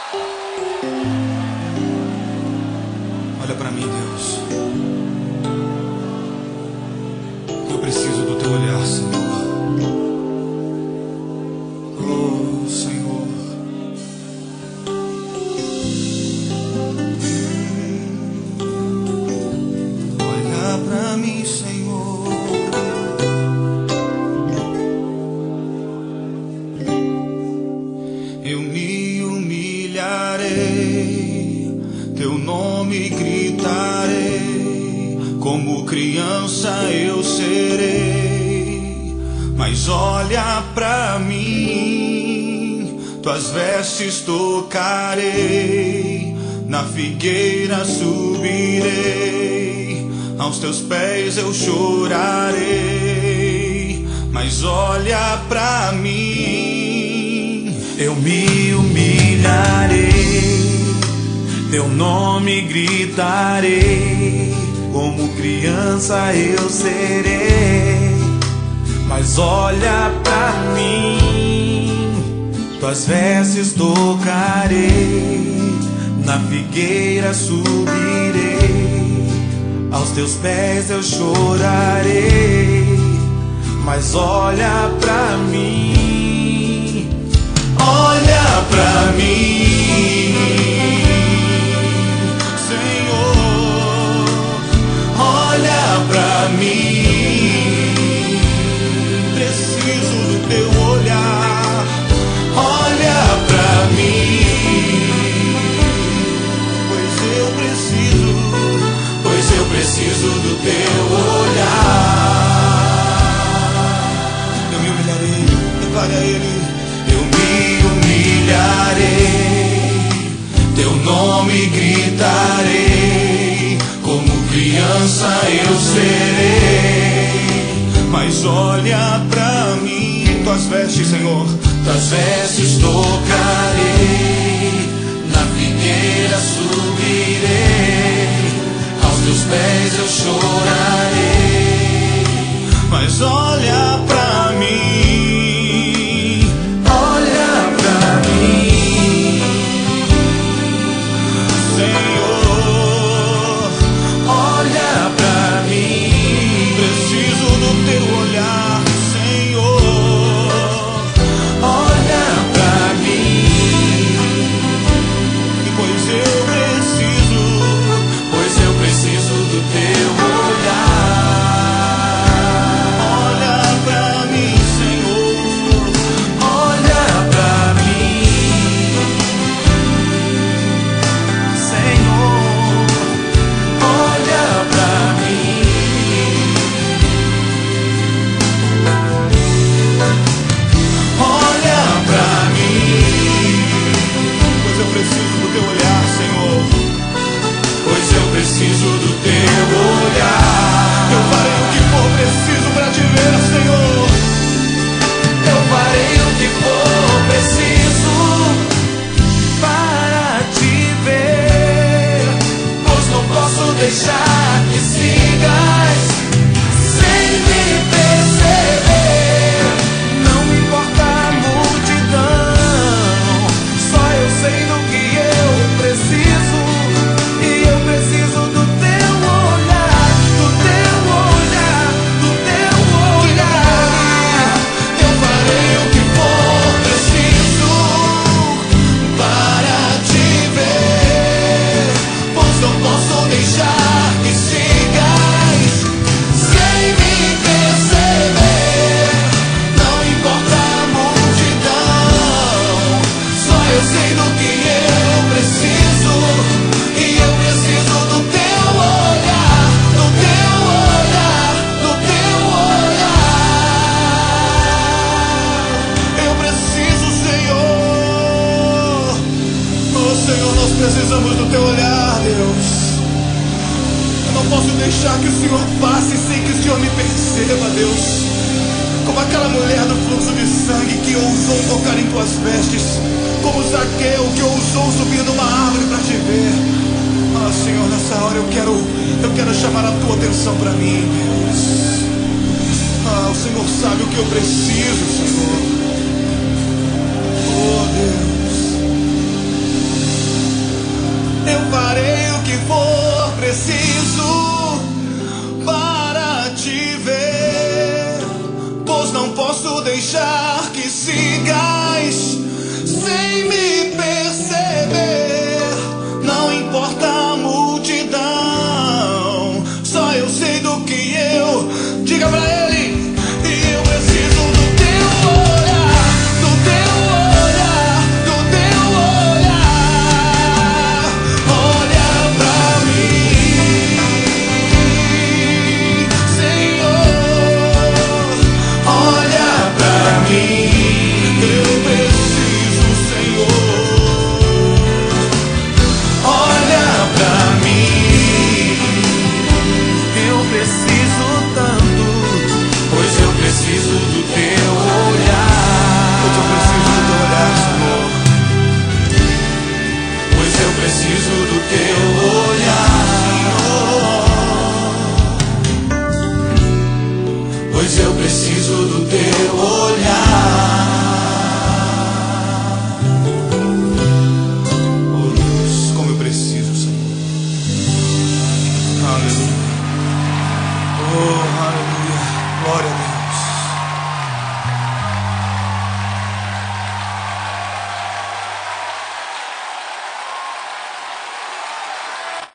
Olha pra mim, Deus. Eu preciso do teu olhar, Senhor. Oh, Senhor. Olha pra mim, Senhor. Eu me humilharei, teu nome gritarei, como criança eu serei. Mas olha pra mim, tuas vestes tocarei, na figueira subirei, aos teus pés eu chorarei. Mas olha pra mim, eu me humilharei, teu nome gritarei, como criança eu serei. Mas olha pra mim, tuas vestes tocarei, na figueira subirei, aos teus pés eu chorarei. Mas olha pra mim, olha pra mim, Senhor, olha pra mim. Preciso do teu olhar, olha pra mim, pois eu preciso do teu olhar. Eu me humilharei, declare a Ele. Eu me humilharei, teu nome gritarei, como criança eu serei. Mas olha pra mim, tuas vestes, Senhor, tuas vestes tocarei, na figueira subirei, aos teus pés eu chorarei. Mas olha pra mim, olha pra mim, Senhor, olha pra mim. Preciso do teu olhar, Senhor, olha pra mim. Pois eu preciso do teu olhar. Olha pra mim, Senhor, olha pra mim, Senhor, olha pra mim. Olha pra mim, pois eu preciso do teu olhar, Senhor. Pois eu preciso do teu olhar. Eu farei o que for preciso pra te ver, Senhor. Eu farei o que for preciso para te ver, pois não posso deixar que sigas sem me perceber. Não importa a multidão, só eu sei do que eu preciso. E eu preciso do teu olhar, do teu olhar, do teu olhar. Eu farei o que for preciso para te ver, pois não posso deixar que sigas sem me perceber. Não importa a multidão, só eu sei do que eu preciso. E eu preciso do teu olhar, do teu olhar, do teu olhar. Eu preciso, Senhor. Oh, Senhor, nós precisamos do teu olhar, Deus. Eu não posso deixar que o Senhor passe sem que o Senhor me perceba, Deus. Como aquela mulher do fluxo de sangue que ousou tocar em tuas vestes, como Zaqueu que ousou subir numa árvore para te ver. Ah, Senhor, nessa hora eu quero chamar a tua atenção para mim, Deus. Ah, o Senhor sabe o que eu preciso, Senhor. Oh, Deus. preciso do teu olhar, Senhor, pois eu preciso do teu